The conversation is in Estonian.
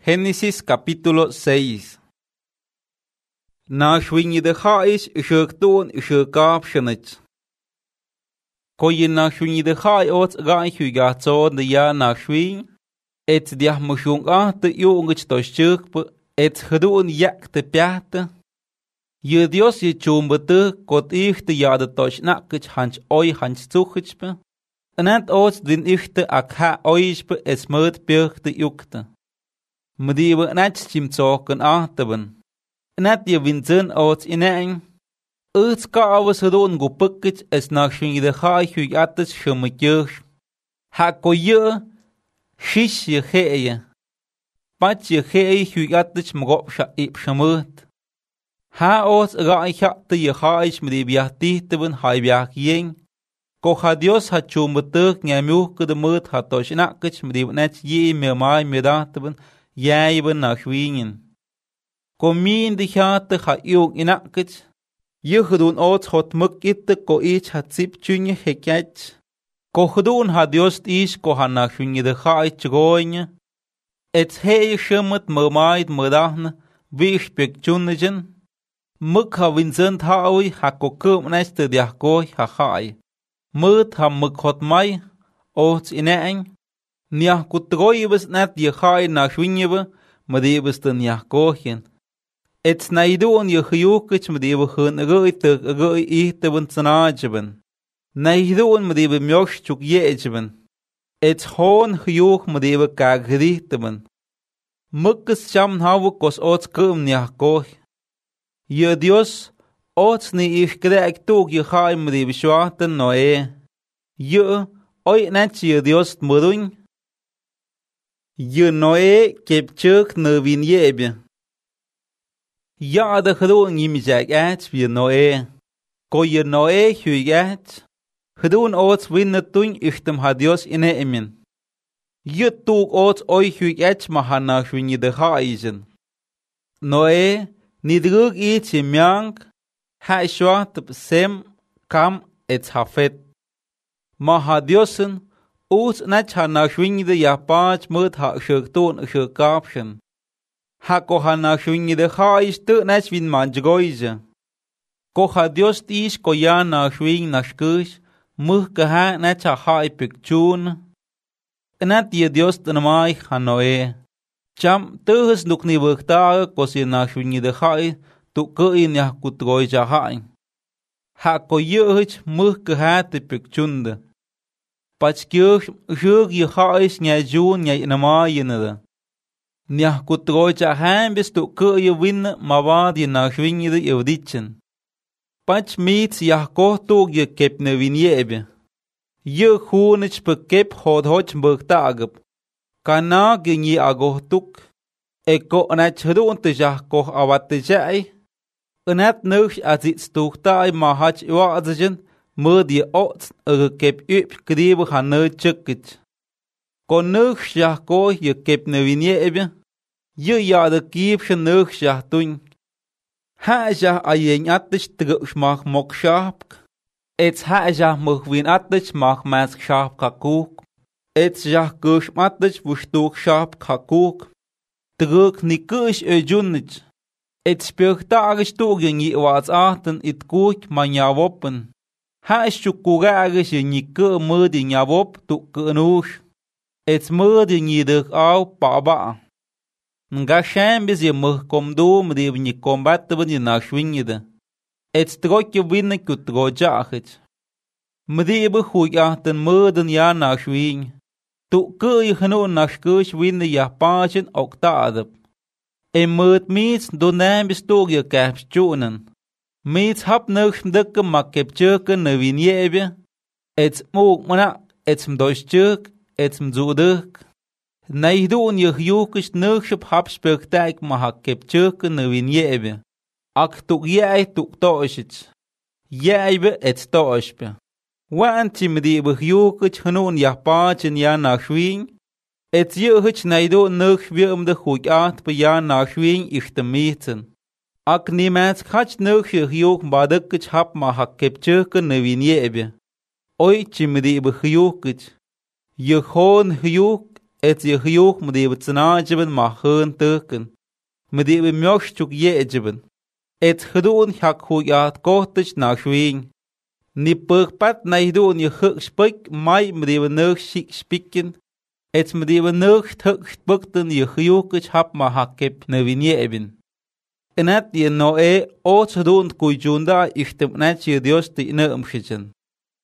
Génesis capítulo 6. Na shwinyi de haish shuktoon shukapshanich. Koyin na shwinyi de hai ots gai hugatson de ya na shwin. Et diah mushung te jongich to shukp et gedoen yak te piate. Je Dios je chumbete kot ich te ja de tosh nakich hanch oi hanch zuchitspe. En het ots din ichte ak ha oispe es mud pirch te jukte. Mdiwe nat chimtsoken ahteben. Nat je winzen ots inein. Uts kawas hedon gopukit es nach shwingi de hai hugates shumetjurs. Ha koye shish je geje. Pat je geje hugates mgopsha ipshamut. Ha ots raaichate je haish mdibiahtiteben haibiak yeng. Koha Dios ha chumbetuk nyamuk de mut ha toshnakich mdibnach ye memai medateben. Jijben nach schwingen. Komin de hate ha jong inakit. Je gedoen ots hot mukitte ko ich hat zip tjunje hekjat. Ko gedoen ha Dios is ko ha nach schwinge de haait goinje. Et hei schimmet mermaid medahne wish pek tjunnejen. Muk ha winzend haui ha ko kum neste diakoi ha haai. Mut ha muk hot mai ots ineeng. Niah kutroibes net je gaai na schwinjebe, maar die was dan ja kochen. Et snijdoen je gejoekets, maar die we hun rui te wensanaajeben. Nijdoen, maar die we mjostuk jeetjeben. Et hoon gejoek, maar die we kaag gerichteben. Mukkes sham hawe kos ots kum niah koch. Je Dios, ots ni ich kreeg toek je gaai, maar die we schwaarten noe. Je, oi net je Dios moedoen. Je noe kepchuk ne winjebe. Ja de gedoen jimjak uit wie noe. Ko je noe huigat. Gedoen ots winne toen ichtem ha Dios in emen. Je toek ots oi huigat ma hana schwinje de haizen. Noe ni druk iets in mjank. Ha schwart sem kam et hafet. Ma ha Diosen. Oets net ha na schwinge de ja paach mut ha shuktoon shukapshen. Ha ko ha na schwinge de haish te net win manjgoize. Ko ha Dios is ko ja na schwing na shkush, muh ke ha net ha hai pikchoon. Net je Dios ten mai ha noe. Cham tehes nuk ni wurgtage ko si na schwinge de hai, tu ke in ja kutroja hai. Ha ko juhich muh ke ha te pikchunde. Patskirch jug je hais nya joon nya in ma yenede. Nya kutroja han bist du ke je winne ma wat je na schwingede je ditchen. Patch meets ja kohto je kep ne winjebe. Je khoonich bekep hot hoch burgtagep. Kana ginji agohtuk. Eko anach hedon te ja koh awate jai. Enet nuch azit tuktai ma hach waadzen. Mud je ots kep up kriebe ha ne chukit. Kon nuch ja ko je kep ne winjebe. Je ja de kiepsche nuch ja tun. Ha ja a jen attisch truch mach mok schaap. Et ha ja mok win attisch mach mas schaap kakuk. Et ja kush attisch wustuk schaap kakuk. Truk ni kush junnich. Et spürch tagisch tugen je waats achten it kuk man ja woppen. Ha shukuragish ni ke mud in jawop tu kenush. Et mud in jiduk au paba. Nga shambis je mug kom doom die ni combatten je na schwingede. Et trotje winnen kutrojachit. Mdiebe goed achten muden ja na schwing. Tu ke je genoen na skush winnen ja pachen ook taadep. En mud meets do nambis tog je kaps jonen. Meets hap nuch dikke mak kepchuken ne winjebe. Et moog mana et mdoschuk et mzuduk. Nee doen je gjoekes nuch op hap spurktijk ma ha kepchuken ne winjebe. Ak tuk jij tuk toosits. Jijbe et toospe. Want je mdiebe gjoekes genoen ja paatjen ja na schwing. Et je hutch nee doen nuch weer de goed aard pe ja na schwing ich te meten. Ak niemand gaat nog je gejoek badekich hap ma ha kepchuken ne winjebe. Oi chimdi be gejoekich. Je gewoon gejoek et je hyuk mdiwe tsnajiben ma hun teken. Mdiwe mjoshtuk yejiben. Et gedoen hak huiat kohtig na schwing. Ni pugpat na hidoen je huk spik mai mdiwe neug sik spikken. Et mdiwe neug huk spukten je hyukich hap ma hakip ne vinjebin. En het je Noé oot gedoen kujunda ichtem net je Dios die neumschichen.